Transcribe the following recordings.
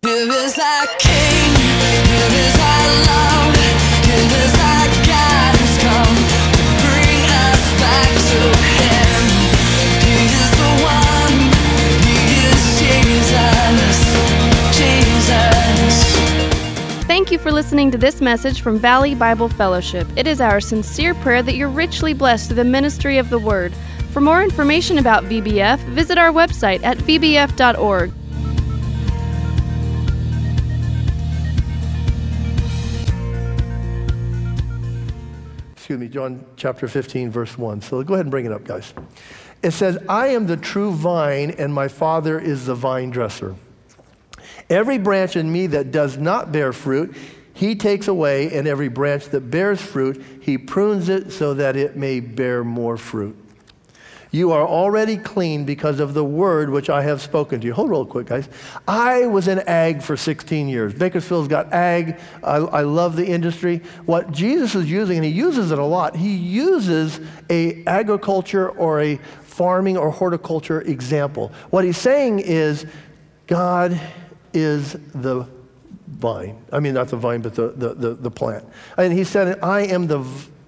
Here is our King, here is our love, here is our God who's come to bring us back to Him. He is the one, He is Jesus. Thank you for listening to this message from Valley Bible Fellowship. It is our sincere prayer that you're richly blessed through the ministry of the Word. For more information about VBF, visit our website at vbf.org. John chapter 15, verse 1. So go ahead and bring it up, guys. It says, I am the true vine, and my Father is the vine dresser. Every branch in me that does not bear fruit, He takes away, and every branch that bears fruit, He prunes it so that it may bear more fruit. You are already clean because of the word which I have spoken to you. Hold real quick, guys. I was in ag for 16 years. Bakersfield's got ag. I love the industry. What Jesus is using, and He uses it a lot, He uses a agriculture or a farming or horticulture example. What He's saying is God is the vine. I mean, not the vine, but the plant. And He said, I am the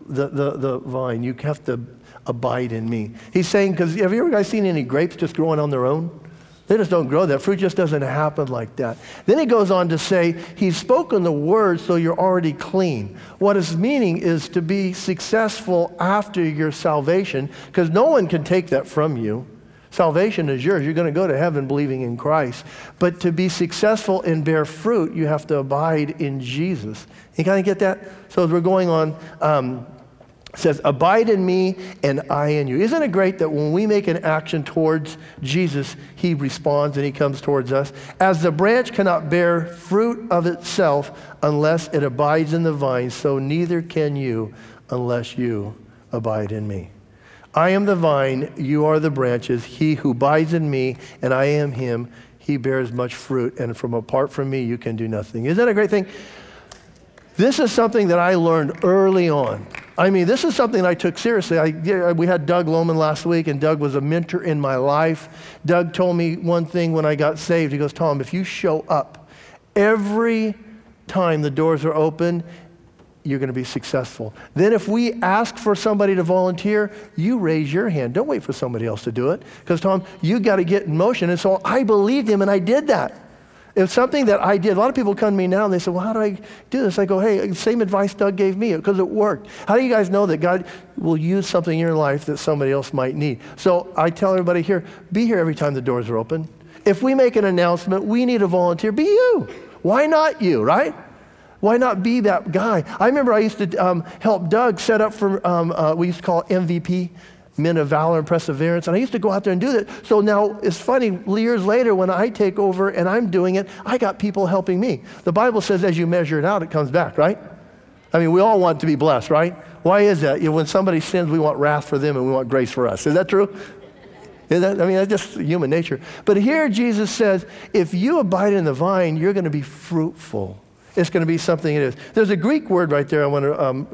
vine. You have to abide in me. He's saying, because have you ever guys seen any grapes just growing on their own? They just don't grow. That fruit just doesn't happen like that. Then He goes on to say, He's spoken the word, so you're already clean. What His meaning is to be successful after your salvation, because no one can take that from you. Salvation is yours. You're going to go to heaven believing in Christ. But to be successful and bear fruit, you have to abide in Jesus. You kind of get that? So as we're going on, it says, abide in me and I in you. Isn't it great that when we make an action towards Jesus, He responds and He comes towards us? As the branch cannot bear fruit of itself unless it abides in the vine, so neither can you unless you abide in me. I am the vine, you are the branches. He who abides in me and I am Him, he bears much fruit. And apart from me, you can do nothing. Isn't that a great thing? This is something that I learned early on. I mean, this is something I took seriously. We had Doug Lohman last week, and Doug was a mentor in my life. Doug told me one thing when I got saved. He goes, Tom, if you show up every time the doors are open, you're going to be successful. Then if we ask for somebody to volunteer, you raise your hand. Don't wait for somebody else to do it. Because, Tom, you got to get in motion. And so I believed him, and I did that. It's something that I did. A lot of people come to me now and they say, well, how do I do this? I go, hey, same advice Doug gave me because it worked. How do you guys know that God will use something in your life that somebody else might need? So I tell everybody here, be here every time the doors are open. If we make an announcement, we need a volunteer, be you. Why not you, right? Why not be that guy? I remember I used to help Doug set up for, we used to call it MVP, Men of Valor and Perseverance, and I used to go out there and do that. So now it's funny, years later when I take over and I'm doing it, I got people helping me. The Bible says as you measure it out, it comes back, right? I mean, we all want to be blessed, right? Why is that? You know, when somebody sins, we want wrath for them and we want grace for us. Is that true? That's just human nature. But here Jesus says, if you abide in the vine, you're going to be fruitful. It's going to be something it is. There's a Greek word right there I want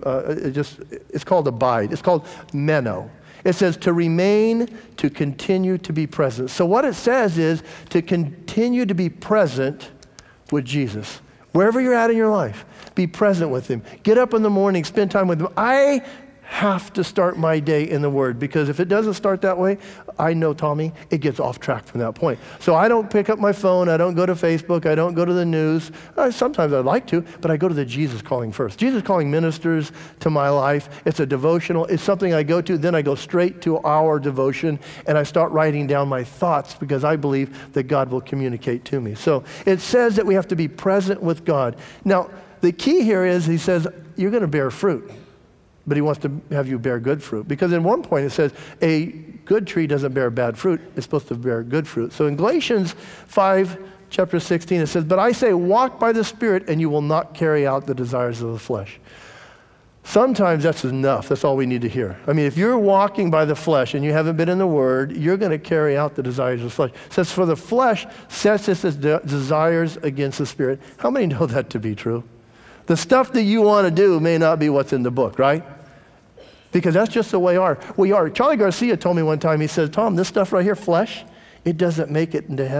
to, it's called abide. It's called meno. It says to remain, to continue to be present. So what it says is to continue to be present with Jesus. Wherever you're at in your life, be present with Him. Get up in the morning, spend time with Him. I have to start my day in the Word because if it doesn't start that way, I know, Tommy, it gets off track from that point. So I don't pick up my phone. I don't go to Facebook. I don't go to the news. Sometimes I'd like to, but I go to the Jesus Calling first. Jesus Calling ministers to my life. It's a devotional. It's something I go to. Then I go straight to our devotion, and I start writing down my thoughts because I believe that God will communicate to me. So it says that we have to be present with God. Now, the key here is He says, you're going to bear fruit. But He wants to have you bear good fruit. Because in one point it says, a good tree doesn't bear bad fruit. It's supposed to bear good fruit. So in Galatians 5, chapter 16, it says, but I say, walk by the Spirit, and you will not carry out the desires of the flesh. Sometimes that's enough. That's all we need to hear. I mean, if you're walking by the flesh and you haven't been in the Word, you're going to carry out the desires of the flesh. It says, for the flesh sets its desires against the Spirit. How many know that to be true? The stuff that you want to do may not be what's in the book, right? Because that's just the way we are. Charlie Garcia told me one time, he said, Tom, this stuff right here, flesh, it doesn't make it into heaven.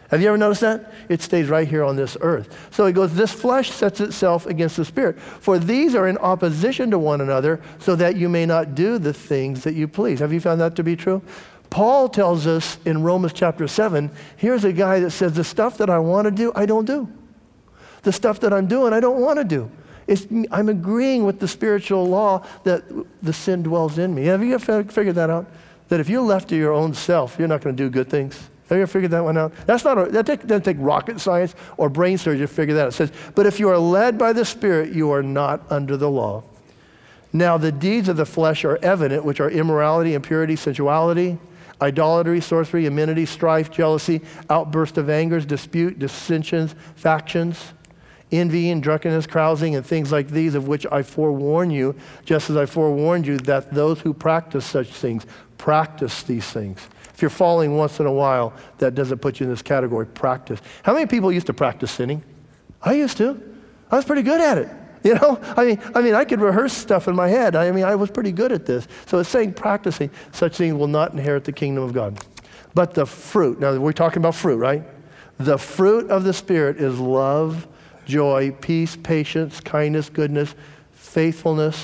Have you ever noticed that? It stays right here on this earth. So he goes, this flesh sets itself against the spirit. For these are in opposition to one another, so that you may not do the things that you please. Have you found that to be true? Paul tells us in Romans chapter 7, here's a guy that says, the stuff that I want to do, I don't do. The stuff that I'm doing, I don't want to do. I'm agreeing with the spiritual law that the sin dwells in me. Have you ever figured that out? That if you're left to your own self, you're not going to do good things. Have you ever figured that one out? That doesn't take rocket science or brain surgery to figure that out. It says, but if you are led by the Spirit, you are not under the law. Now the deeds of the flesh are evident, which are immorality, impurity, sensuality, idolatry, sorcery, enmity, strife, jealousy, outburst of angers, dispute, dissensions, factions, envying, drunkenness, carousing, and things like these, of which I forewarn you, just as I forewarned you, that those who practice such things practice these things. If you're falling once in a while, that doesn't put you in this category, practice. How many people used to practice sinning? I used to. I was pretty good at it. You know, I mean, I could rehearse stuff in my head. I was pretty good at this. So it's saying practicing such things will not inherit the kingdom of God. But the fruit, now we're talking about fruit, right? The fruit of the Spirit is love, joy, peace, patience, kindness, goodness, faithfulness.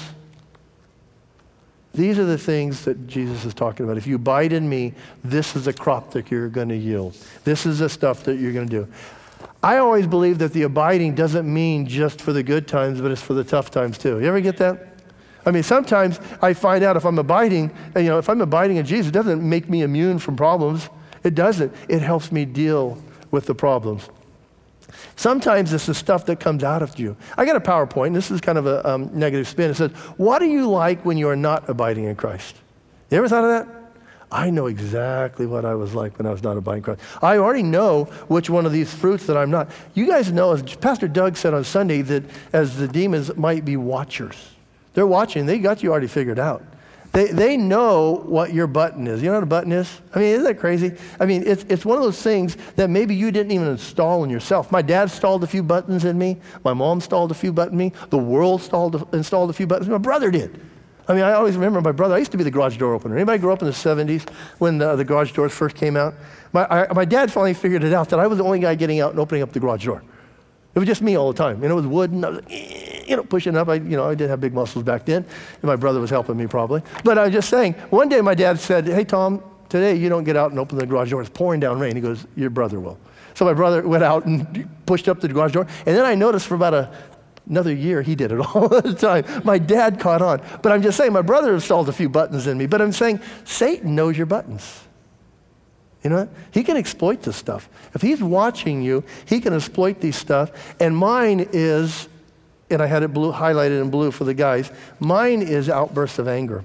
These are the things that Jesus is talking about. If you abide in me, this is the crop that you're going to yield. This is the stuff that you're going to do. I always believe that the abiding doesn't mean just for the good times, but it's for the tough times too. You ever get that? I mean, sometimes I find out if I'm abiding, if I'm abiding in Jesus, it doesn't make me immune from problems. It doesn't. It helps me deal with the problems. Sometimes it's the stuff that comes out of you. I got a PowerPoint, and this is kind of a negative spin. It says, what do you like when you are not abiding in Christ? You ever thought of that? I know exactly what I was like when I was not abiding in Christ. I already know which one of these fruits that I'm not. You guys know, as Pastor Doug said on Sunday, that as the demons might be watchers. They're watching. They got you already figured out. They know what your button is. You know what a button is? I mean, isn't that crazy? I mean, it's one of those things that maybe you didn't even install in yourself. My dad installed a few buttons in me. My mom installed a few buttons in me. The world installed a few buttons. My brother did. I mean, I always remember my brother. I used to be the garage door opener. Anybody grow up in the 70s when the garage doors first came out? My dad finally figured it out that I was the only guy getting out and opening up the garage door. It was just me all the time. And it was wood, and I was pushing up. I didn't have big muscles back then, and my brother was helping me probably. But I was just saying, one day my dad said, hey, Tom, today you don't get out and open the garage door. It's pouring down rain. He goes, your brother will. So my brother went out and pushed up the garage door. And then I noticed for about another year, he did it all the time. My dad caught on. But I'm just saying, my brother installed a few buttons in me. But I'm saying, Satan knows your buttons. You know what? He can exploit this stuff. If he's watching you, he can exploit these stuff. And mine is, and I had it highlighted in blue for the guys, mine is outbursts of anger.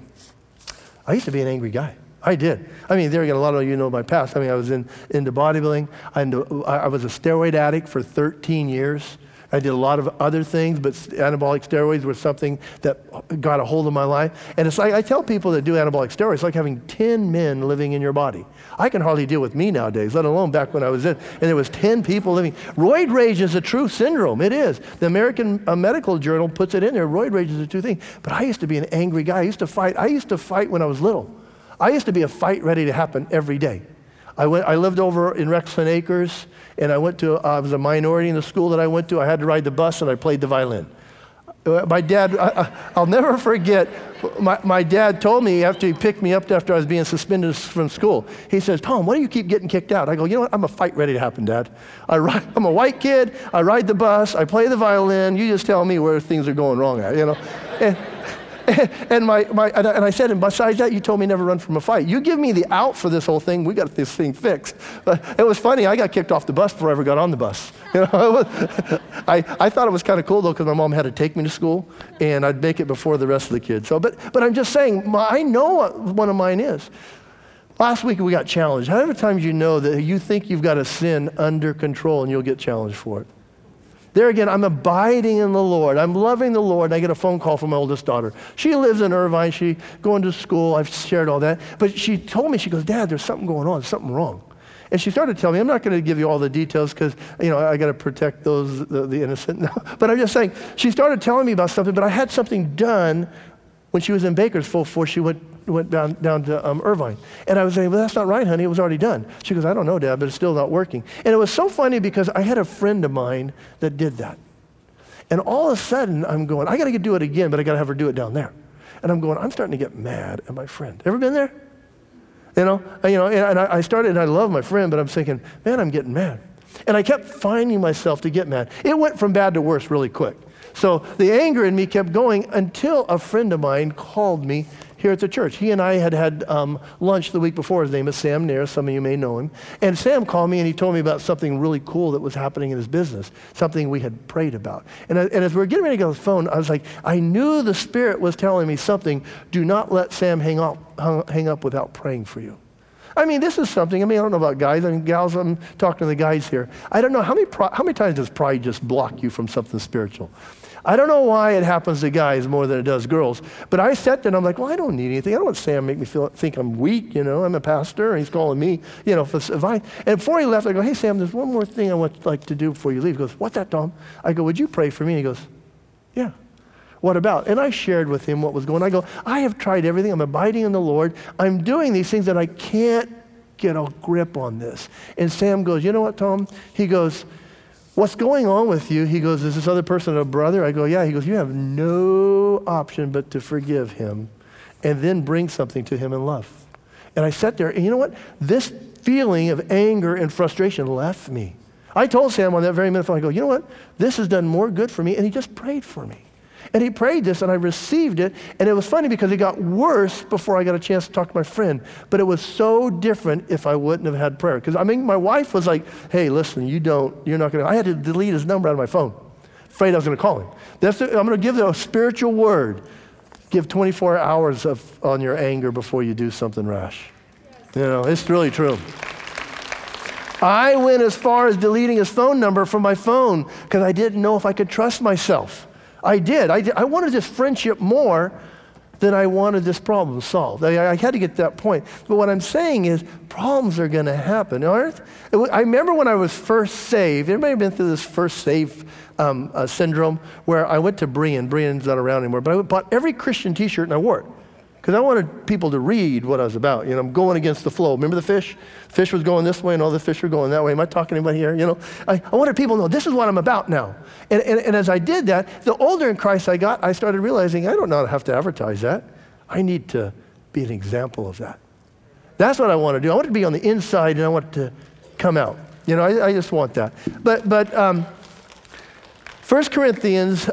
I used to be an angry guy. I did. I mean, there again, a lot of you know my past. I mean, I was into bodybuilding. I was a steroid addict for 13 years. I did a lot of other things, but anabolic steroids were something that got a hold of my life. And it's like, I tell people that do anabolic steroids, it's like having 10 men living in your body. I can hardly deal with me nowadays, let alone back when I was in, and there was 10 people living. Roid rage is a true syndrome. It is. The American Medical Journal puts it in there. Roid rage is a true thing. But I used to be an angry guy. I used to fight when I was little. I used to be a fight ready to happen every day. I lived over in Rexland Acres, and I was a minority in the school that I went to. I had to ride the bus, and I played the violin. My dad, I'll never forget, my dad told me after he picked me up after I was being suspended from school, he says, Tom, why do you keep getting kicked out? I go, you know what, I'm a fight ready to happen, Dad. I'm a white kid, I ride the bus, I play the violin, you just tell me where things are going wrong at, And I said, and besides that, you told me never run from a fight. You give me the out for this whole thing, we got this thing fixed. It was funny, I got kicked off the bus before I ever got on the bus. I thought it was kind of cool though, because my mom had to take me to school, and I'd make it before the rest of the kids. So, but I'm just saying, I know what one of mine is. Last week we got challenged. How many times you know that you think you've got a sin under control and you'll get challenged for it? There again, I'm abiding in the Lord. I'm loving the Lord. And I get a phone call from my oldest daughter. She lives in Irvine. She's going to school. I've shared all that. But she told me, she goes, Dad, there's something going on. There's something wrong. And she started telling me, I'm not going to give you all the details because, I got to protect the innocent. But I'm just saying, she started telling me about something, but I had something done when she was in Bakersfield before she went down to Irvine. And I was saying, well, that's not right, honey. It was already done. She goes, I don't know, Dad, but it's still not working. And it was so funny because I had a friend of mine that did that. And all of a sudden, I'm going, I got to do it again, but I got to have her do it down there. And I'm going, I'm starting to get mad at my friend. Ever been there? And I started, and I love my friend, but I'm thinking, man, I'm getting mad. And I kept finding myself to get mad. It went from bad to worse really quick. So the anger in me kept going until a friend of mine called me here at the church. He and I had lunch the week before. His name is Sam Nair. Some of you may know him. And Sam called me and he told me about something really cool that was happening in his business, something we had prayed about. And as we were getting ready to get on the phone, I was like, I knew the Spirit was telling me something. Do not let Sam hang up without praying for you. I mean, this is something, I don't know about guys and gals, I'm talking to the guys here. I don't know, how many times does pride just block you from something spiritual? I don't know why it happens to guys more than it does girls, but I sat there and I'm like, well, I don't need anything. I don't want Sam to make me think I'm weak, I'm a pastor, and he's calling me, for advice. And before he left, I go, hey, Sam, there's one more thing I would like to do before you leave. He goes, what's that, Tom? I go, would you pray for me? And he goes, yeah. What about? And I shared with him what was going on. I go, I have tried everything. I'm abiding in the Lord. I'm doing these things, and I can't get a grip on this. And Sam goes, you know what, Tom? He goes, what's going on with you? He goes, is this other person a brother? I go, yeah. He goes, you have no option but to forgive him and then bring something to him in love. And I sat there, and you know what? This feeling of anger and frustration left me. I told Sam on that very minute, I go, you know what? This has done more good for me. And he just prayed for me. And he prayed this, and I received it, and it was funny because it got worse before I got a chance to talk to my friend. But it was so different if I wouldn't have had prayer. Because, my wife was like, hey, listen, you're not going to, I had to delete his number out of my phone. Afraid I was going to call him. I'm going to give a spiritual word. Give 24 hours on your anger before you do something rash. Yes. It's really true. I went as far as deleting his phone number from my phone because I didn't know if I could trust myself. I did. I wanted this friendship more than I wanted this problem solved. I had to get to that point. But what I'm saying is problems are going to happen, aren't they? I remember when I was first saved. Everybody been through this first saved syndrome where I went to Brian. Brian's not around anymore. But I bought every Christian t-shirt and I wore it. Because I wanted people to read what I was about. I'm going against the flow. Remember the fish? Fish was going this way and all the fish were going that way. Am I talking to anybody here? I wanted people to know this is what I'm about now. And as I did that, the older in Christ I got, I started realizing I don't know how to have to advertise that. I need to be an example of that. That's what I want to do. I want to be on the inside and I want to come out. I just want that. But 1 Corinthians...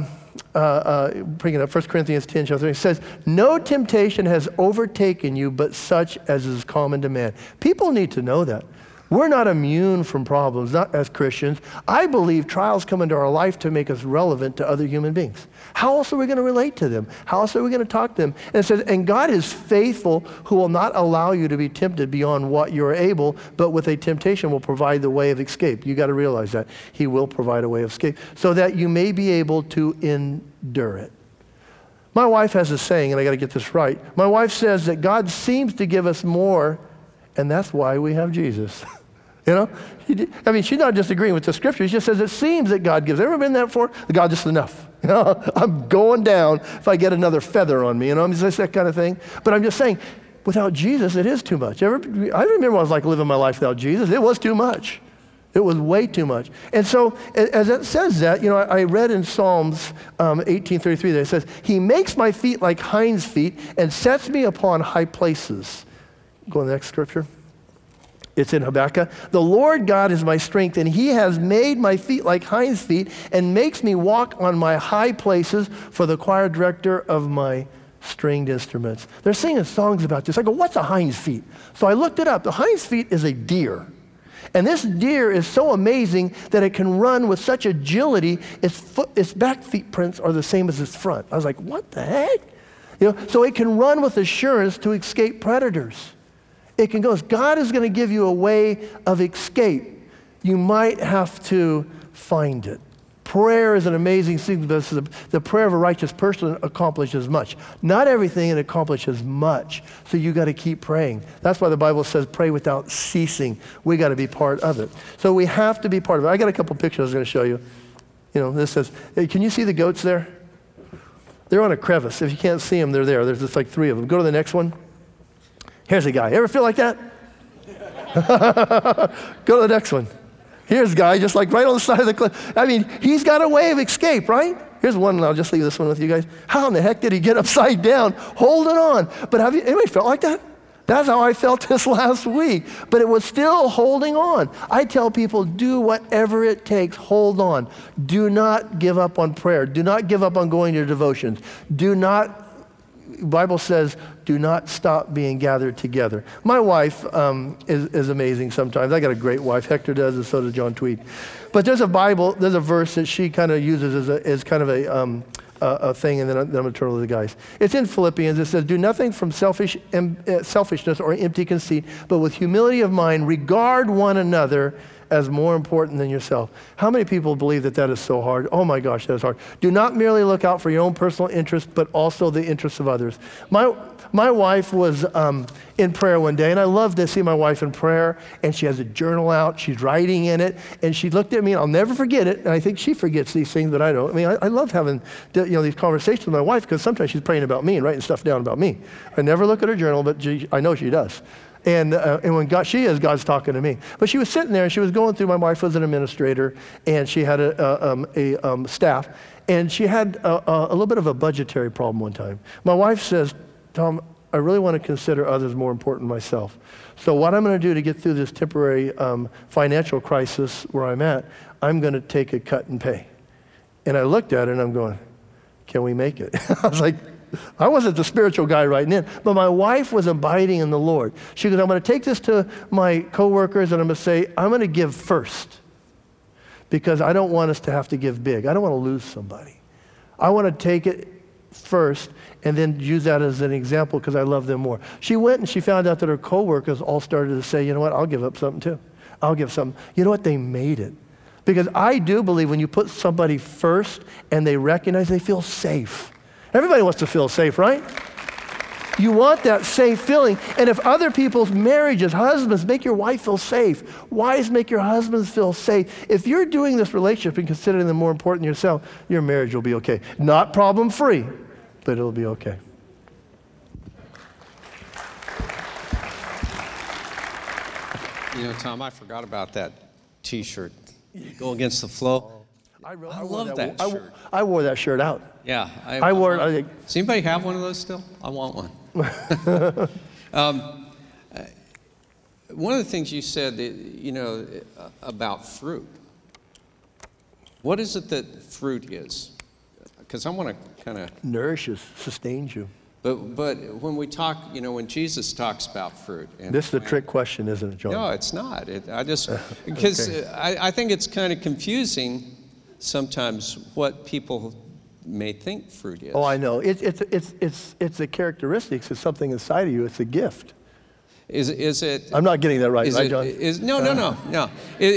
bring it up, 1 Corinthians 10, chapter 3, it says, no temptation has overtaken you but such as is common to man. People need to know that. We're not immune from problems, not as Christians. I believe trials come into our life to make us relevant to other human beings. How else are we going to relate to them? How else are we going to talk to them? And it says, and God is faithful who will not allow you to be tempted beyond what you're able, but with a temptation will provide the way of escape. You got to realize that. He will provide a way of escape so that you may be able to endure it. My wife has a saying, and I got to get this right. My wife says that God seems to give us more, and that's why we have Jesus. She's not just agreeing with the scripture. She just says it seems that God gives. Ever been there before? God, just enough. I'm going down if I get another feather on me. It's that kind of thing. But I'm just saying, without Jesus, it is too much. I remember what it was like living my life without Jesus. It was too much. It was way too much. And so, as it says that, I read in Psalms 18:33 that it says, He makes my feet like hinds' feet and sets me upon high places. Go to the next scripture. It's in Habakkuk. The Lord God is my strength, and He has made my feet like hinds' feet and makes me walk on my high places for the choir director of my stringed instruments. They're singing songs about this. I go, what's a hind's feet? So I looked it up. The hind's feet is a deer. And this deer is so amazing that it can run with such agility, its back feet prints are the same as its front. I was like, what the heck? So it can run with assurance to escape predators. It can go. God is going to give you a way of escape. You might have to find it. Prayer is an amazing thing. The prayer of a righteous person accomplishes much. Not everything, it accomplishes much. So you got to keep praying. That's why the Bible says pray without ceasing. We got to be part of it. So we have to be part of it. I got a couple pictures I was going to show you. This says, hey, can you see the goats there? They're on a crevice. If you can't see them, they're there. There's just like 3 of them. Go to the next one. Here's a guy. Ever feel like that? Go to the next one. Here's a guy just like right on the side of the cliff. I mean, he's got a way of escape, right? Here's one, and I'll just leave this one with you guys. How in the heck did he get upside down holding on? But have you, anybody felt like that? That's how I felt this last week. But it was still holding on. I tell people, do whatever it takes. Hold on. Do not give up on prayer. Do not give up on going to devotions. Do not, the Bible says, do not stop being gathered together. My wife is amazing sometimes. I got a great wife. Hector does, and so does John Tweed. But there's a verse that she kind of uses as kind of a thing, and then I'm going to turn to the guys. It's in Philippians. It says, do nothing from selfishness or empty conceit, but with humility of mind, regard one another as more important than yourself. How many people believe that is so hard? Oh my gosh, that is hard. Do not merely look out for your own personal interest, but also the interests of others. My wife was in prayer one day, and I love to see my wife in prayer, and she has a journal out, she's writing in it, and she looked at me, and I'll never forget it, and I think she forgets these things, but I don't. I mean, I love having these conversations with my wife, because sometimes she's praying about me and writing stuff down about me. I never look at her journal, but I know she does. And when God's talking to me. But she was sitting there, and she was going through, my wife was an administrator, and she had a staff, and she had a little bit of a budgetary problem one time. My wife says, Tom, I really want to consider others more important than myself. So what I'm going to do to get through this temporary financial crisis where I'm at, I'm going to take a cut in pay. And I looked at it, and I'm going, can we make it? I was like, I wasn't the spiritual guy writing in, but my wife was abiding in the Lord. She goes, I'm going to take this to my coworkers, and I'm going to say, I'm going to give first, because I don't want us to have to give big. I don't want to lose somebody. I want to take it first and then use that as an example because I love them more. She went and she found out that her coworkers all started to say, you know what, I'll give up something too. I'll give something. You know what, they made it. Because I do believe when you put somebody first and they recognize, they feel safe. Everybody wants to feel safe, right? You want that safe feeling. And if other people's marriages, husbands, make your wife feel safe. Wives, make your husbands feel safe. If you're doing this relationship and considering them more important than yourself, your marriage will be okay. Not problem-free, but it'll be okay. You know, Tom, I forgot about that T-shirt. Go against the flow. I love that shirt. I wore that shirt out. Yeah. I wore it. Does anybody have one of those still? I want one. One of the things you said, about fruit. What is it that fruit is? Because I want to kind of... Nourishes, sustains you. But when we talk, when Jesus talks about fruit. This is a trick question, isn't it, John? No, it's not. Because okay. I think it's kind of confusing sometimes what people may think fruit is. Oh, I know. It's the characteristics. It's something inside of you. It's a gift. Is it? I'm not getting that right, John? No.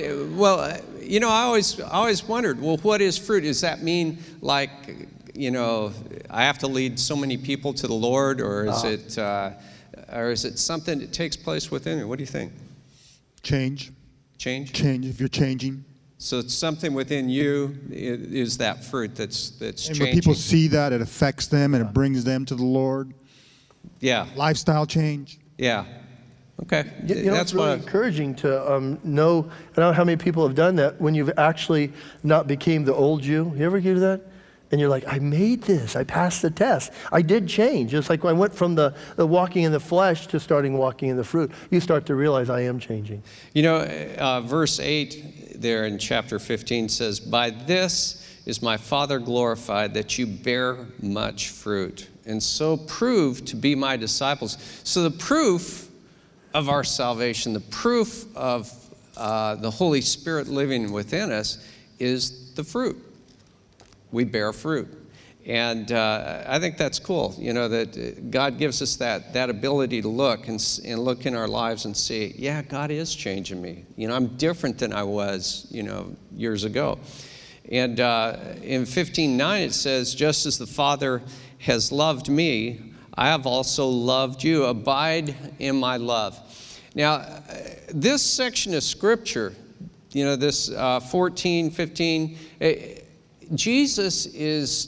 I always wondered. Well, what is fruit? Does that mean like, I have to lead so many people to the Lord, or is it something that takes place within me? What do you think? Change. Change. If you're changing. So it's something within you is that fruit that's and changing. when people see that, it affects them and it brings them to the Lord. Yeah. Lifestyle change. Yeah. Okay. That's really encouraging to know. I don't know how many people have done that when you've actually not became the old you. You ever do that? And you're like, I made this. I passed the test. I did change. It's like when I went from the walking in the flesh to starting walking in the fruit. You start to realize I am changing. Verse 8 there in chapter 15 says, by this is my Father glorified, that you bear much fruit, and so prove to be my disciples. So the proof of our salvation, the proof of the Holy Spirit living within us is the fruit. We bear fruit. And I think that's cool, that God gives us that ability to look and look in our lives and see, yeah, God is changing me. I'm different than I was, years ago. And in 15:9 it says, just as the Father has loved me, I have also loved you. Abide in my love. Now, this section of Scripture, this 14, 15, Jesus is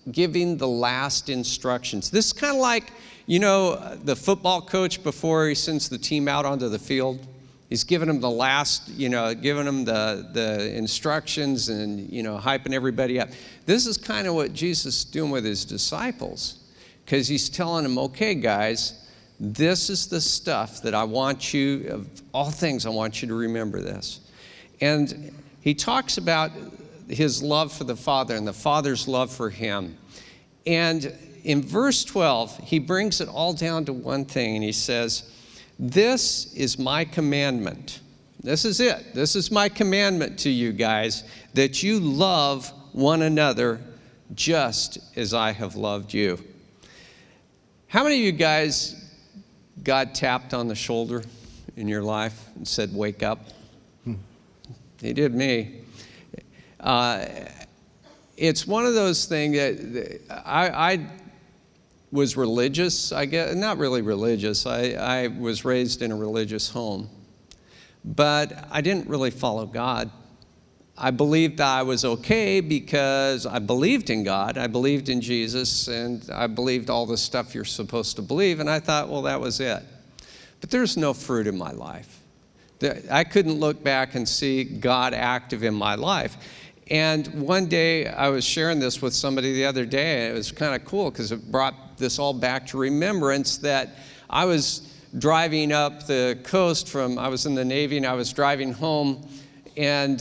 giving the last instructions. This is kind of like, the football coach before he sends the team out onto the field. He's giving them the last, giving them the instructions and, hyping everybody up. This is kind of what Jesus is doing with his disciples, because he's telling them, okay, guys, this is the stuff that I want you, of all things, I want you to remember this. And he talks about his love for the Father and the Father's love for him. And in verse 12, he brings it all down to one thing, and he says, this is my commandment. This is it. This is my commandment to you guys, that you love one another just as I have loved you. How many of you guys, God tapped on the shoulder in your life and said, wake up? He did me. It's one of those things that I was religious, I guess. Not really religious. I was raised in a religious home. But I didn't really follow God. I believed I was okay because I believed in God. I believed in Jesus, and I believed all the stuff you're supposed to believe. And I thought, well, that was it. But there's no fruit in my life. I couldn't look back and see God active in my life. And one day, I was sharing this with somebody the other day, and it was kind of cool because it brought this all back to remembrance that I was driving up the coast I was in the Navy, and I was driving home, and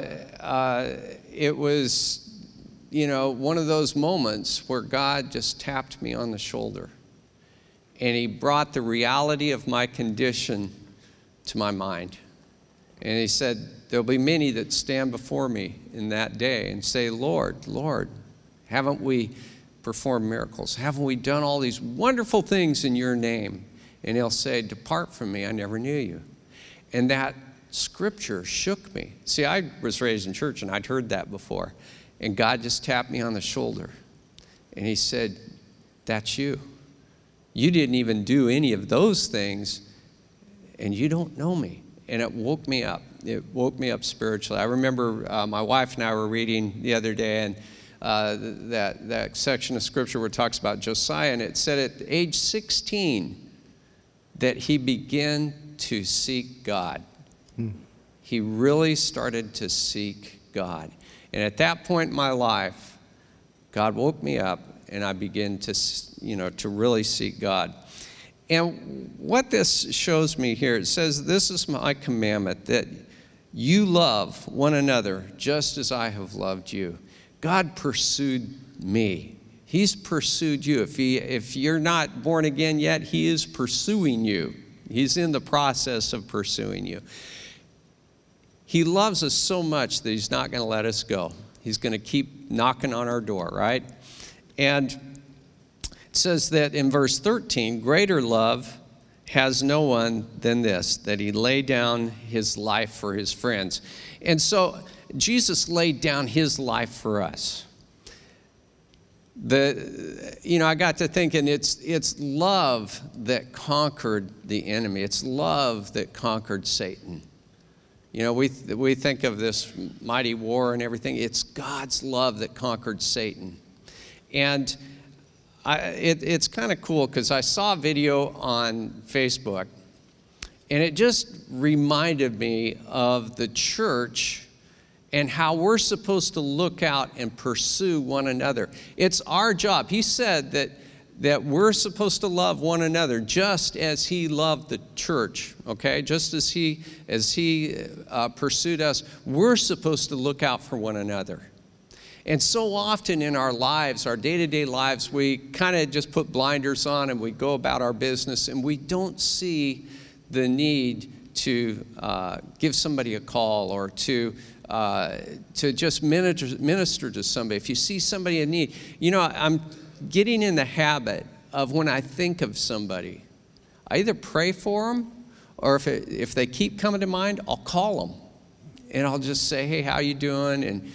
it was, one of those moments where God just tapped me on the shoulder, and he brought the reality of my condition to my mind. And he said, there'll be many that stand before me in that day and say, Lord, Lord, haven't we performed miracles? Haven't we done all these wonderful things in your name? And he'll say, depart from me, I never knew you. And that scripture shook me. See, I was raised in church and I'd heard that before. And God just tapped me on the shoulder. And he said, that's you. You didn't even do any of those things, and you don't know me. And it woke me up. It woke me up spiritually. I remember my wife and I were reading the other day, and that section of scripture where it talks about Josiah, and it said at age 16 that he began to seek God. He really started to seek God. And at that point in my life, God woke me up, and I began to really seek God. And what this shows me here, it says, this is my commandment, that you love one another just as I have loved you. God pursued me. He's pursued you. If you're not born again yet, he is pursuing you. He's in the process of pursuing you. He loves us so much that he's not going to let us go. He's going to keep knocking on our door, right? And it says that in verse 13, greater love has no one than this, that he laid down his life for his friends. And so Jesus laid down his life for us. I got to thinking, it's love that conquered the enemy. It's love that conquered Satan. We think of this mighty war and everything. It's God's love that conquered Satan. And it's kind of cool because I saw a video on Facebook, and it just reminded me of the church and how we're supposed to look out and pursue one another. It's our job. He said that we're supposed to love one another just as he loved the church, okay? Just as he pursued us, we're supposed to look out for one another. And so often in our lives, our day-to-day lives, we kind of just put blinders on and we go about our business, and we don't see the need to give somebody a call or to just minister to somebody. If you see somebody in need, I'm getting in the habit of when I think of somebody, I either pray for them, or if they keep coming to mind, I'll call them. And I'll just say, hey, how you doing? And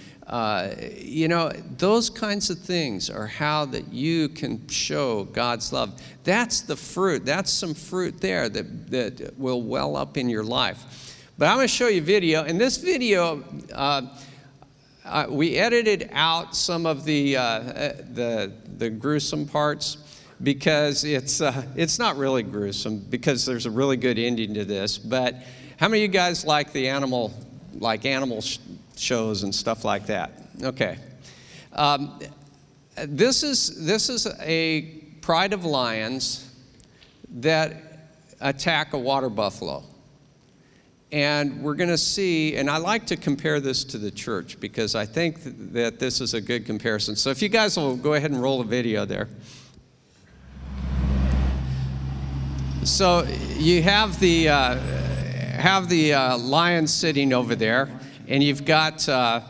those kinds of things are how that you can show God's love. That's the fruit. That's some fruit there that will well up in your life. But I'm going to show you a video. And this video, we edited out some of the gruesome parts because it's not really gruesome because there's a really good ending to this. But how many of you guys like the animal shows and stuff like that? Okay. This is a pride of lions that attack a water buffalo. And we're going to see, and I like to compare this to the church because I think that this is a good comparison. So if you guys will go ahead and roll the video there. So you have the lion sitting over there, and you've got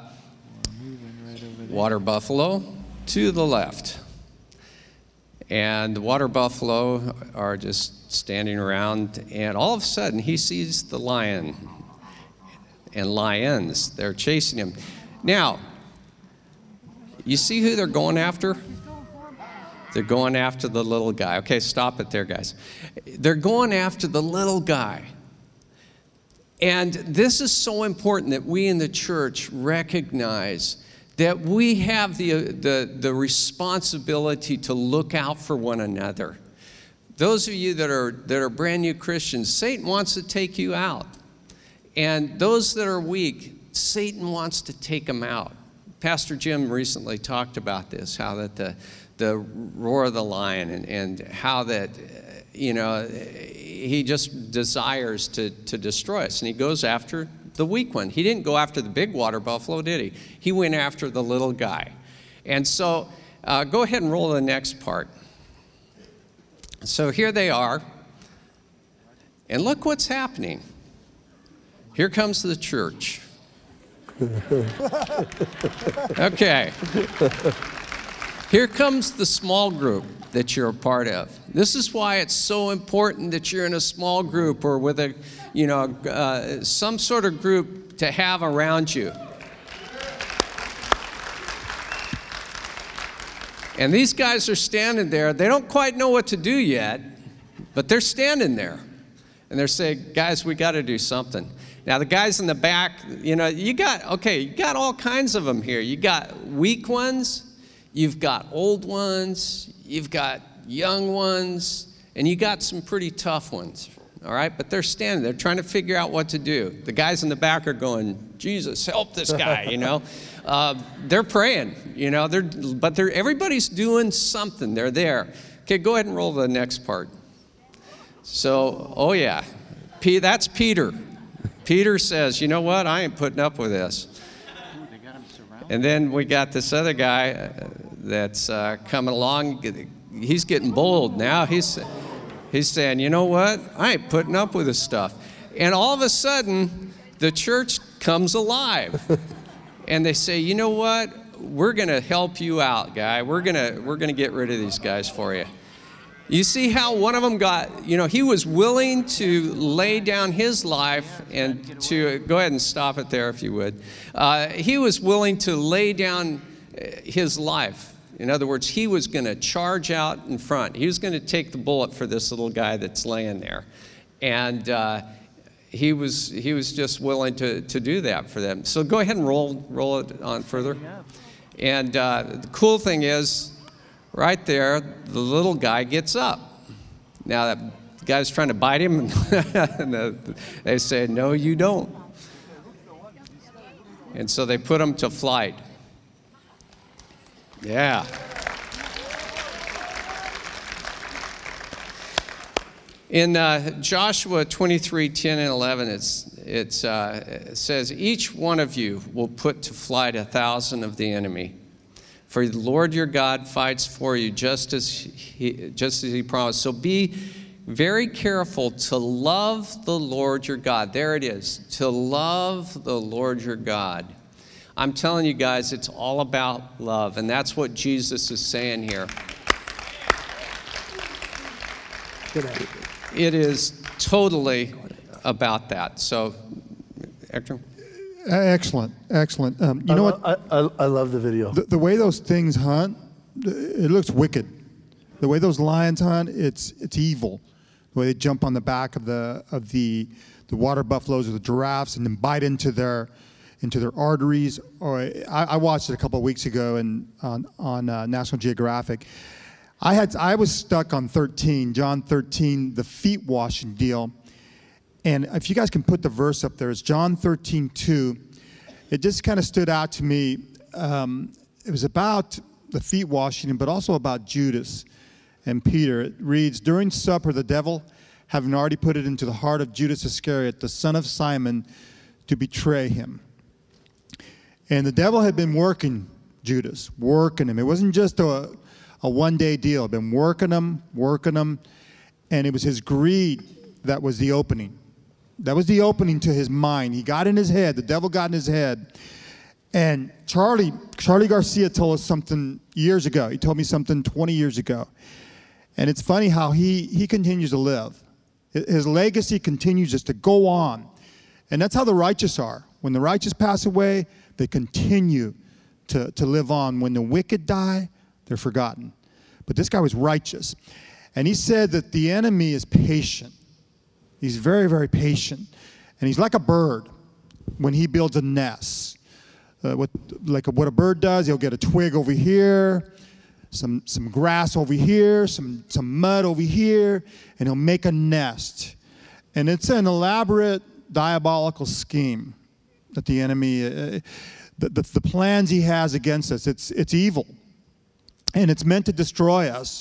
water buffalo to the left. And the water buffalo are just standing around, and all of a sudden he sees the lion and lions. They're chasing him. Now, you see who they're going after? They're going after the little guy. Okay, stop it there, guys. They're going after the little guy. And this is so important that we in the church recognize that we have the responsibility to look out for one another. Those of you that are brand new Christians, Satan wants to take you out. And those that are weak, Satan wants to take them out. Pastor Jim recently talked about this, how that the roar of the lion and how that, he just desires to destroy us. And he goes after the weak one. He didn't go after the big water buffalo, did he? He went after the little guy. And so go ahead and roll the next part. So here they are. And look what's happening. Here comes the church. Okay. Here comes the small group that you're a part of. This is why it's so important that you're in a small group or with a, some sort of group to have around you. And these guys are standing there. They don't quite know what to do yet, but they're standing there. And they're saying, guys, we got to do something. Now, the guys in the back, you got all kinds of them here. You got weak ones. You've got old ones, you've got young ones, and you got some pretty tough ones, all right? But they're standing there trying to figure out what to do. The guys in the back are going, Jesus, help this guy, They're praying, but everybody's doing something. They're there. Okay, go ahead and roll the next part. So, oh yeah, that's Peter. Peter says, you know what, I ain't putting up with this. And then we got this other guy that's coming along. He's getting bold now. He's saying, you know what? I ain't putting up with this stuff. And all of a sudden, the church comes alive. And they say, you know what? We're going to help you out, guy. We're gonna get rid of these guys for you. You see how one of them got, he was willing to lay down his life and to, go ahead and stop it there if you would. He was willing to lay down his life. In other words, he was going to charge out in front. He was going to take the bullet for this little guy that's laying there. And he was just willing to do that for them. So go ahead and roll it on further. And the cool thing is, right there, the little guy gets up. Now, that guy's trying to bite him, and they say, no, you don't. And so they put him to flight. Yeah. In Joshua 23:10 and 11, it says, each one of you will put to flight 1,000 of the enemy. For the Lord your God fights for you just as he promised. So be very careful to love the Lord your God. There it is, to love the Lord your God. I'm telling you guys, it's all about love, and that's what Jesus is saying here. It is totally about that. So, Hector? Excellent. You know what? I love the video. The way those things hunt, it looks wicked. The way those lions hunt, it's evil. The way they jump on the back of the water buffaloes or the giraffes and then bite into their into their arteries. Or I watched it a couple of weeks ago on National Geographic. I was stuck on 13, John 13, the feet washing deal. And if you guys can put the verse up there, it's John 13:2. It just kind of stood out to me. It was about the feet washing, but also about Judas and Peter. It reads, during supper, the devil, having already put it into the heart of Judas Iscariot, the son of Simon, to betray him. And the devil had been working Judas, working him. It wasn't just a one-day deal. He'd been working him, and it was his greed that was the opening. That was the opening to his mind. He got in his head. The devil got in his head. And Charlie Garcia told us something years ago. He told me something 20 years ago. And it's funny how he continues to live. His legacy continues just to go on. And that's how the righteous are. When the righteous pass away, they continue to live on. When the wicked die, they're forgotten. But this guy was righteous. And he said that the enemy is patient. He's very, very patient. And he's like a bird when he builds a nest. What a bird does, he'll get a twig over here, some grass over here, some mud over here, and he'll make a nest. And it's an elaborate, diabolical scheme that the enemy, the plans he has against us, it's evil. And it's meant to destroy us.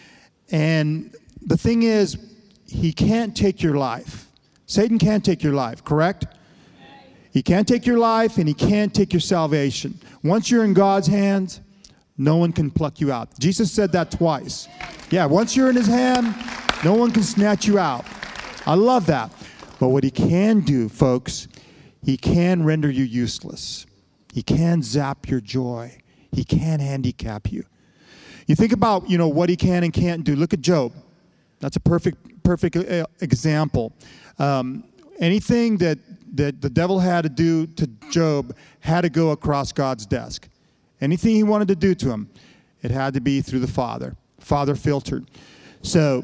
And the thing is, he can't take your life. Satan can't take your life, correct? He can't take your life, and he can't take your salvation. Once you're in God's hands, no one can pluck you out. Jesus said that twice. Yeah, once you're in his hand, no one can snatch you out. I love that. But what he can do, folks, he can render you useless. He can zap your joy. He can handicap you. You think about, what he can and can't do. Look at Job. That's a perfect example. Anything that the devil had to do to Job had to go across God's desk. Anything he wanted to do to him, it had to be through the Father. Father filtered. So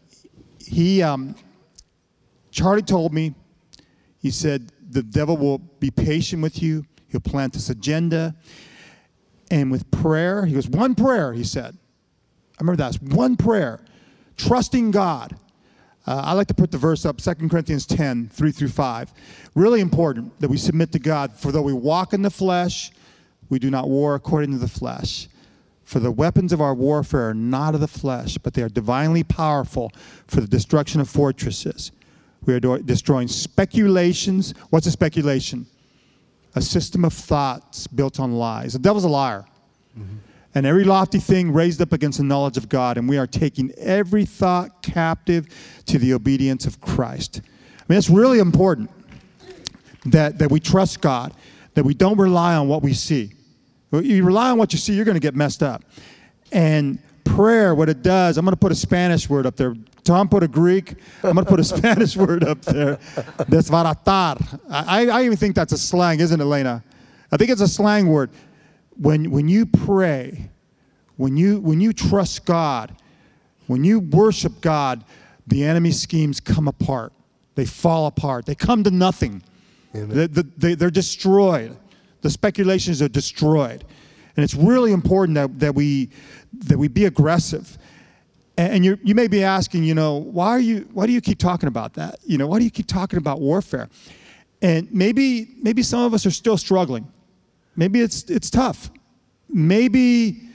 Charlie told me, he said, the devil will be patient with you. He'll plant this agenda. And with prayer, he goes, one prayer, he said. I remember that. One prayer. Trusting God. I like to put the verse up, 2 Corinthians 10, 3-5. Really important that we submit to God. For though we walk in the flesh, we do not war according to the flesh. For the weapons of our warfare are not of the flesh, but they are divinely powerful for the destruction of fortresses. We are destroying speculations. What's a speculation? A system of thoughts built on lies. The devil's a liar. Mm-hmm. And every lofty thing raised up against the knowledge of God. And we are taking every thought captive to the obedience of Christ. I mean, it's really important that we trust God, that we don't rely on what we see. You rely on what you see, you're going to get messed up. And prayer, what it does, I'm going to put a Spanish word up there. Tom put a Greek. I'm going to put a Spanish word up there. Desbaratar. I even think that's a slang, isn't it, Elena? I think it's a slang word. When you pray, when you trust God, when you worship God, the enemy's schemes come apart. They fall apart. They come to nothing. They're destroyed. The speculations are destroyed. And it's really important that we be aggressive. And you may be asking, why do you keep talking about that? Why do you keep talking about warfare? And maybe some of us are still struggling. Maybe it's tough. Maybe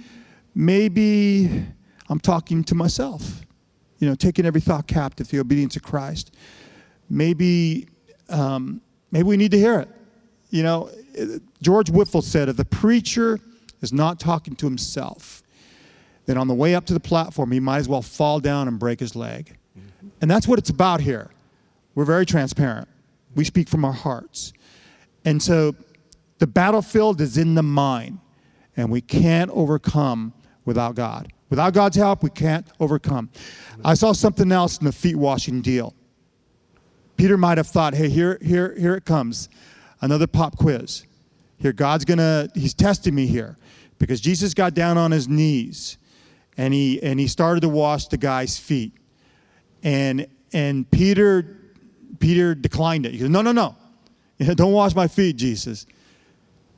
I'm talking to myself. Taking every thought captive to the obedience of Christ. Maybe we need to hear it. George Whitfield said, if the preacher is not talking to himself, then on the way up to the platform, he might as well fall down and break his leg. Mm-hmm. And that's what it's about here. We're very transparent. We speak from our hearts. And so the battlefield is in the mind, and we can't overcome without God. Without God's help, we can't overcome. I saw something else in the feet washing deal. Peter might have thought, hey, here it comes. Another pop quiz. Here, he's testing me here. Because Jesus got down on his knees, and he started to wash the guy's feet. And Peter declined it. He goes, no. Don't wash my feet, Jesus.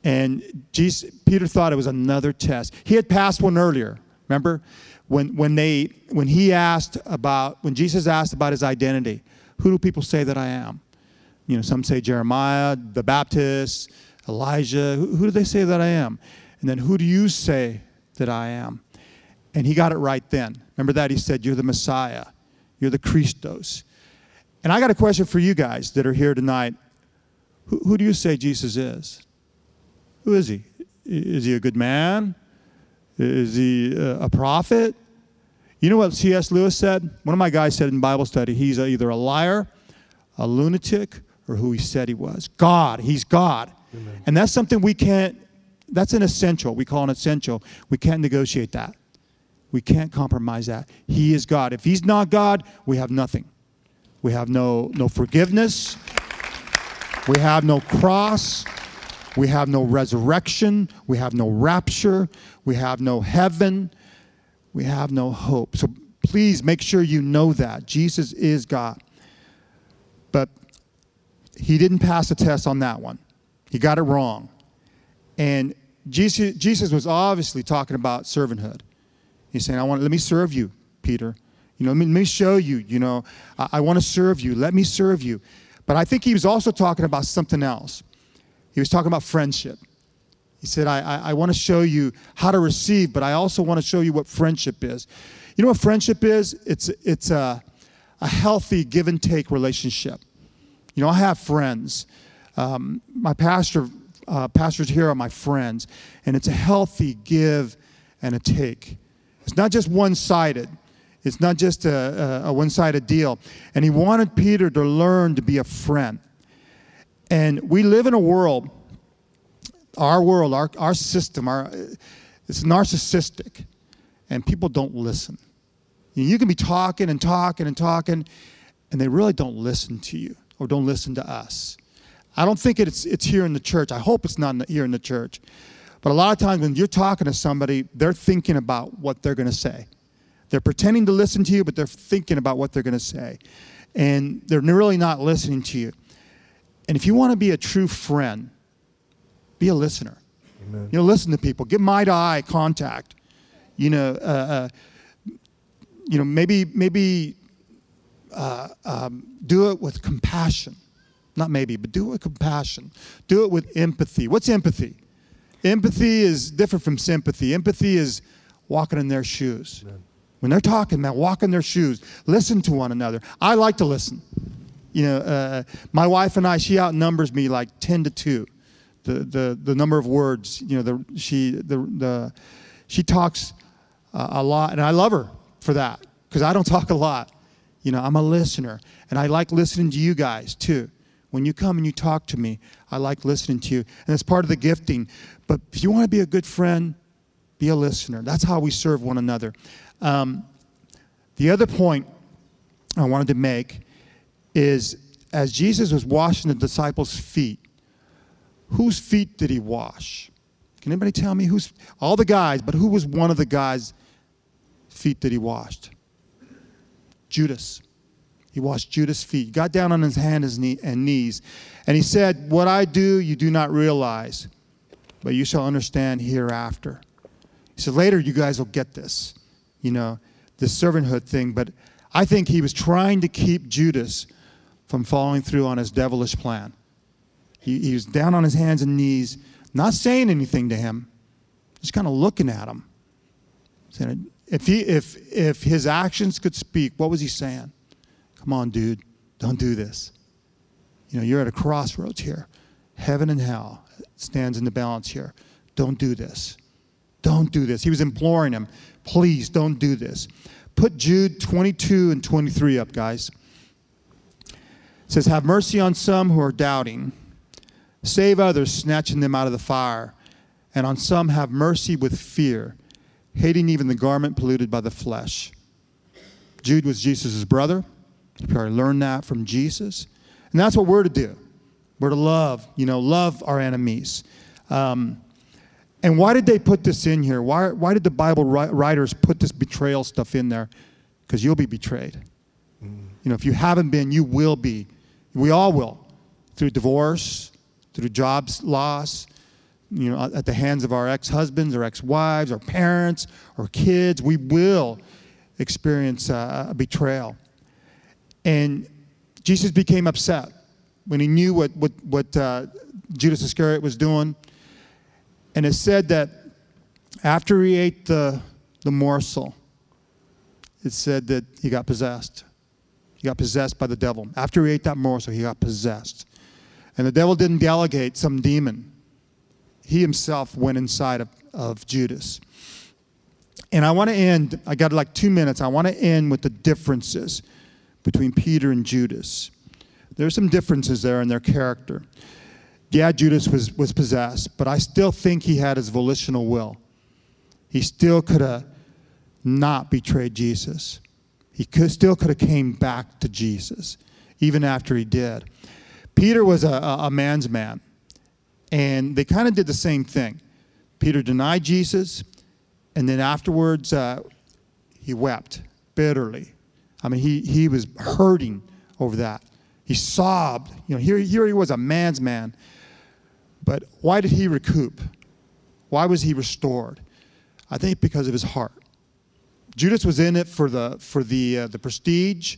And Peter thought it was another test. He had passed one earlier. Remember? When Jesus asked about his identity, who do people say that I am? You know, some say Jeremiah, the Baptist, Elijah. Who do they say that I am? And then who do you say that I am? And he got it right then. Remember that? He said, you're the Messiah. You're the Christos. And I got a question for you guys that are here tonight. Who do you say Jesus is? Who is he? Is he a good man? Is he a prophet? You know what C.S. Lewis said? One of my guys said in Bible study, he's either a liar, a lunatic, or who he said he was. God. He's God. Amen. And that's something that's an essential. We call it an essential. We can't negotiate that. We can't compromise that. He is God. If he's not God, we have nothing. We have no forgiveness. We have no cross. We have no resurrection. We have no rapture. We have no heaven. We have no hope. So please make sure you know that. Jesus is God. But he didn't pass the test on that one. He got it wrong. And Jesus was obviously talking about servanthood. He's saying, let me serve you, Peter. You know, let me show you, you know, I want to serve you. Let me serve you. But I think he was also talking about something else. He was talking about friendship. He said, I want to show you how to receive, but I also want to show you what friendship is. You know what friendship is? It's a healthy give and take relationship. You know, I have friends. My pastors here are my friends, and it's a healthy give and a take. It's not just one-sided. It's not just a one-sided deal. And he wanted Peter to learn to be a friend. And we live in a world, our system, it's narcissistic. And people don't listen. You can be talking and talking and talking, and they really don't listen to you or don't listen to us. I don't think it's here in the church. I hope it's not here in the church. But a lot of times when you're talking to somebody, they're thinking about what they're going to say. They're pretending to listen to you, but they're thinking about what they're going to say. And they're really not listening to you. And if you want to be a true friend, be a listener. Amen. You know, listen to people. Give eye-to-eye contact. Maybe do it with compassion. Not maybe, but do it with compassion. Do it with empathy. What's empathy? Empathy is different from sympathy. Empathy is walking in their shoes. Amen. When they're talking, man, walk in their shoes. Listen to one another. I like to listen. You know, my wife and I, she outnumbers me like 10 to 2. The number of words. You know, she talks a lot, and I love her for that because I don't talk a lot. You know, I'm a listener, and I like listening to you guys too. When you come and you talk to me, I like listening to you, and it's part of the gifting. But if you want to be a good friend, be a listener. That's how we serve one another. The other point I wanted to make is as Jesus was washing the disciples' feet, whose feet did he wash? Can anybody tell me all the guys, but who was one of the guys' feet that he washed? Judas. He washed Judas' feet. He got down on his hands and knees, and he said, "What I do, you do not realize, but you shall understand hereafter." He said, later you guys will get this, you know, this servanthood thing, but I think he was trying to keep Judas from following through on his devilish plan. He was down on his hands and knees, not saying anything to him, just kind of looking at him. Saying, if his actions could speak, what was he saying? Come on, dude, don't do this. You know, you're at a crossroads here. Heaven and hell stands in the balance here. Don't do this. Don't do this. He was imploring him, please don't do this. Put Jude 22 and 23 up, guys. It says, have mercy on some who are doubting. Save others, snatching them out of the fire. And on some have mercy with fear, hating even the garment polluted by the flesh. Jude was Jesus' brother. You probably learned that from Jesus. And that's what we're to do. We're to love our enemies. And why did they put this in here? Why did the Bible writers put this betrayal stuff in there? Because you'll be betrayed. You know, if you haven't been, you will be. We all will. Through divorce, through job loss, at the hands of our ex-husbands or ex-wives or parents or kids. We will experience a betrayal. And Jesus became upset when he knew what Judas Iscariot was doing. And it said that after he ate the morsel, it said that he got possessed. He got possessed by the devil. After he ate that morsel, he got possessed. And the devil didn't delegate some demon. He himself went inside of Judas. And I want to end, I got like 2 minutes. I want to end with the differences between Peter and Judas. There's some differences there in their character. Yeah, Judas was possessed, but I still think he had his volitional will. He still could have not betrayed Jesus. He still could have came back to Jesus, even after he did. Peter was a man's man, and they kind of did the same thing. Peter denied Jesus, and then afterwards he wept bitterly. I mean, he was hurting over that. He sobbed. Here he was, a man's man. But why did he recoup? Why was he restored? I think because of his heart. Judas was in it for the prestige.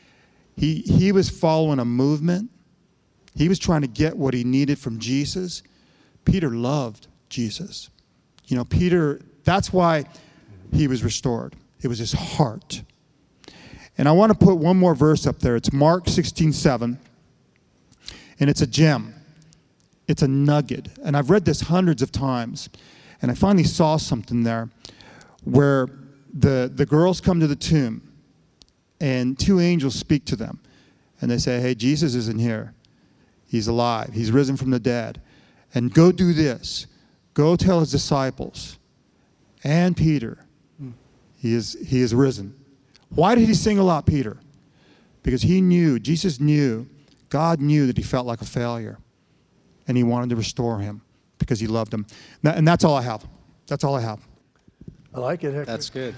He was following a movement. He was trying to get what he needed from Jesus. Peter loved Jesus. Peter, that's why he was restored. It was his heart. And I want to put one more verse up there. It's Mark 16:7. And it's a gem. It's a nugget. And I've read this hundreds of times. And I finally saw something there where the girls come to the tomb and 2 angels speak to them. And they say, hey, Jesus isn't here. He's alive. He's risen from the dead. And go do this. Go tell his disciples and Peter, he is risen. Why did he single out Peter? Because Jesus knew, God knew that he felt like a failure. And he wanted to restore him because he loved him. And that's all I have. That's all I have. I like it, Hector. That's good.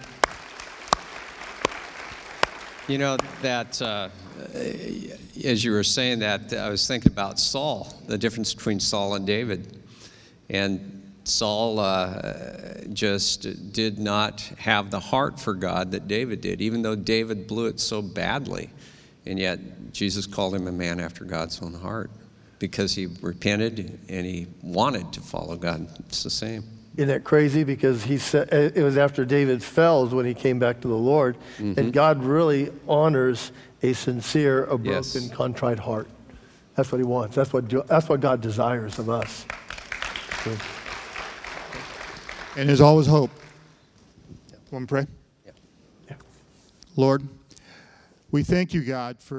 That as you were saying that, I was thinking about Saul, the difference between Saul and David. And Saul just did not have the heart for God that David did, even though David blew it so badly. And yet Jesus called him a man after God's own heart because he repented and he wanted to follow God. It's the same. Isn't that crazy? Because he said it was after David fell when he came back to the Lord. Mm-hmm. And God really honors a sincere, a broken, contrite heart. That's what he wants. That's what God desires of us. So. And there's always hope. Want to pray? Yeah. Lord, we thank you, God, for...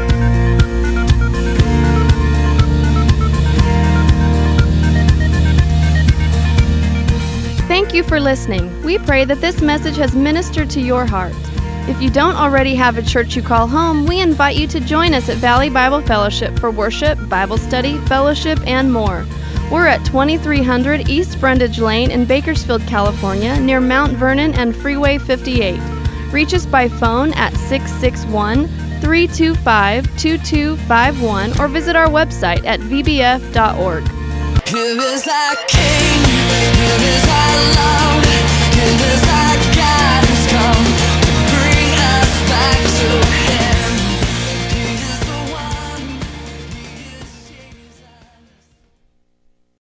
Thank you for listening. We pray that this message has ministered to your heart. If you don't already have a church you call home, we invite you to join us at Valley Bible Fellowship for worship, Bible study, fellowship, and more. We're at 2300 East Brundage Lane in Bakersfield, California, near Mount Vernon and Freeway 58. Reach us by phone at 661-325-2251 or visit our website at vbf.org. Here is our King, here is our love, here is